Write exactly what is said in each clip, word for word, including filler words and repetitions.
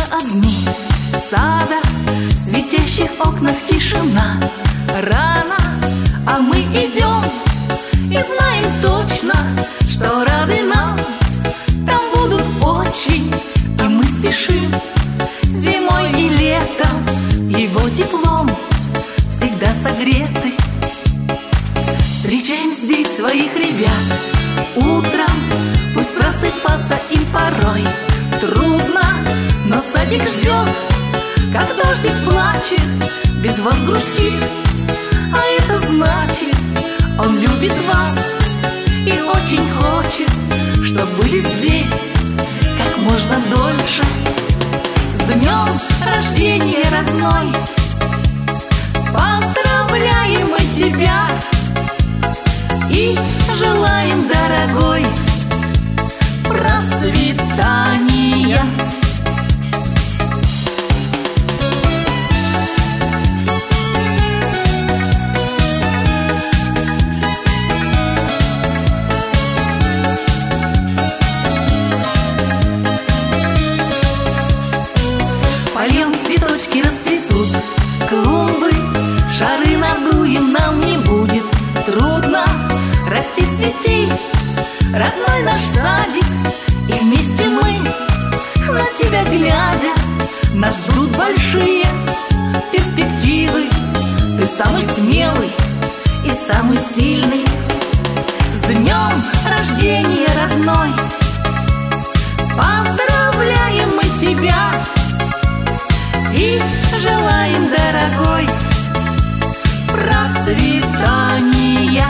огни сада, в светящих окнах тишина. Рано, а мы идем и знаем точно, что рады нам там будут очень. И мы спешим зимой и летом, его теплом всегда согреты. Встречаем здесь своих ребят утром, пусть просыпаться им порой трудно, но садик ждет, как дождик плачет, без вас грустит. А это значит, он любит вас и очень хочет, чтоб были здесь как можно дольше. С днем рождения, родной, поздравляем мы тебя и желаем, дорогой, процветания. Польем, цветочки расцветут, клумбы, шары надуем, нам не будет трудно расти, цвети, родной наш садик. И вместе мы, на тебя глядя, нас ждут большие перспективы. Ты самый смелый и самый сильный. С днем рождения, родной, поздравляем мы тебя и желаем, дорогой, процветания.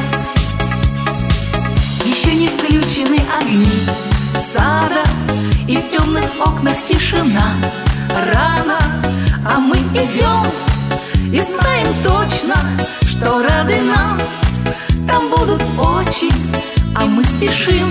Еще не включены огни сада, и в темных окнах тишина. Рано, а мы идем и знаем точно, что рады нам там будут очень. А мы спешим